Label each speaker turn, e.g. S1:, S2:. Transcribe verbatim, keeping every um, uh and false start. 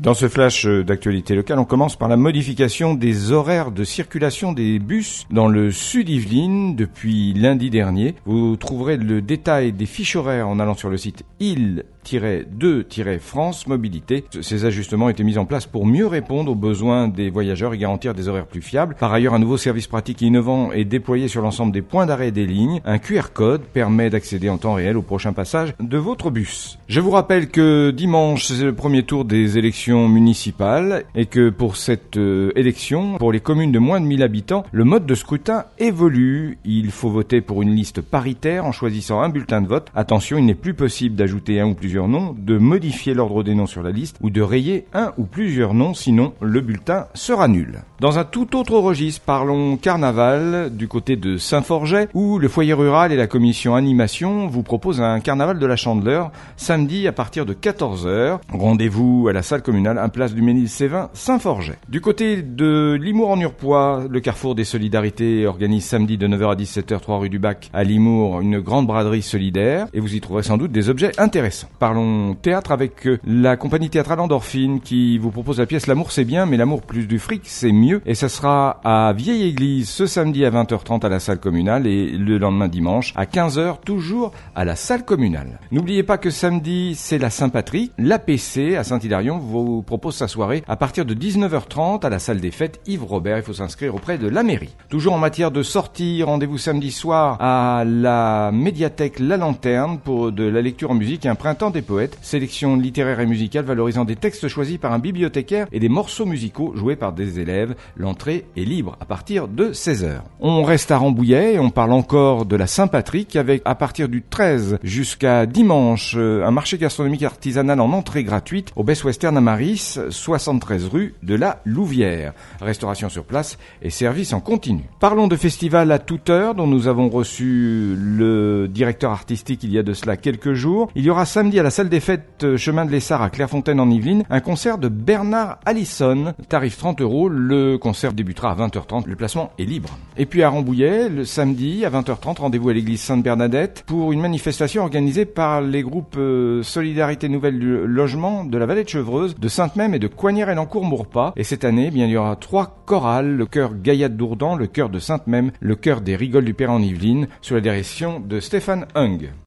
S1: Dans ce flash d'actualité locale, on commence par la modification des horaires de circulation des bus dans le sud Yvelines depuis lundi dernier. Vous trouverez le détail des fiches horaires en allant sur le site il tiret deux tiret france mobilité. Ces ajustements ont été mis en place pour mieux répondre aux besoins des voyageurs et garantir des horaires plus fiables. Par ailleurs, un nouveau service pratique et innovant est déployé sur l'ensemble des points d'arrêt des lignes. Un Q R code permet d'accéder en temps réel au prochain passage de votre bus. Je vous rappelle que dimanche, c'est le premier tour des élections municipales et que pour cette euh, élection, pour les communes de moins de mille habitants, le mode de scrutin évolue. Il faut voter pour une liste paritaire en choisissant un bulletin de vote. Attention, il n'est plus possible d'ajouter un ou plusieurs noms, de modifier l'ordre des noms sur la liste ou de rayer un ou plusieurs noms, sinon le bulletin sera nul. Dans un tout autre registre, parlons carnaval du côté de Saint-Forget où le foyer rural et la commission animation vous proposent un carnaval de la Chandeleur samedi à partir de quatorze heures. Rendez-vous à la salle communale un place du Ménil-Sévin, Saint-Forget. Du côté de Limours-en-Urpois, le Carrefour des Solidarités organise samedi de neuf heures à dix-sept heures, trois rue du Bac à Limours, une grande braderie solidaire et vous y trouverez sans doute des objets intéressants. Parlons théâtre avec la compagnie théâtrale Endorphine qui vous propose la pièce L'amour c'est bien mais l'amour plus du fric c'est mieux et ça sera à Vieille Église ce samedi à vingt heures trente à la salle communale et le lendemain dimanche à quinze heures toujours à la salle communale. N'oubliez pas que samedi c'est la Saint-Patrick. L'A P C à Saint-Hilarion vous propose sa soirée à partir de dix-neuf heures trente à la salle des fêtes Yves Robert. Il faut s'inscrire auprès de la mairie. Toujours en matière de sortie, rendez-vous samedi soir à la médiathèque La Lanterne pour de la lecture en musique et un printemps des poètes, sélection littéraire et musicale valorisant des textes choisis par un bibliothécaire et des morceaux musicaux joués par des élèves. L'entrée est libre à partir de seize heures. On reste à Rambouillet et on parle encore de la Saint-Patrick avec à partir du treize jusqu'à dimanche un marché gastronomique artisanal en entrée gratuite au Best Western à Maris, soixante-treize rue de la Louvière. Restauration sur place et service en continu. Parlons de festival à toute heure dont nous avons reçu le directeur artistique il y a de cela quelques jours. Il y aura samedi à la salle des fêtes chemin de l'Essard à Clairefontaine en Yvelines un concert de Bernard Allison, tarif trente euros. Le concert débutera à vingt heures trente, le placement est libre. Et puis à Rambouillet, le samedi à vingt heures trente, rendez-vous à l'église Sainte-Bernadette pour une manifestation organisée par les groupes euh, Solidarité Nouvelle du Logement de la Vallée de Chevreuse, de Sainte-Même et de Coignères-et-Lancourt-Maurepas. Et cette année, eh bien, il y aura trois chorales, le chœur Gaillade d'Ourdan, le chœur de Sainte-Même, le chœur des Rigoles du Perret en Yvelines, sous la direction de Stéphane Hung.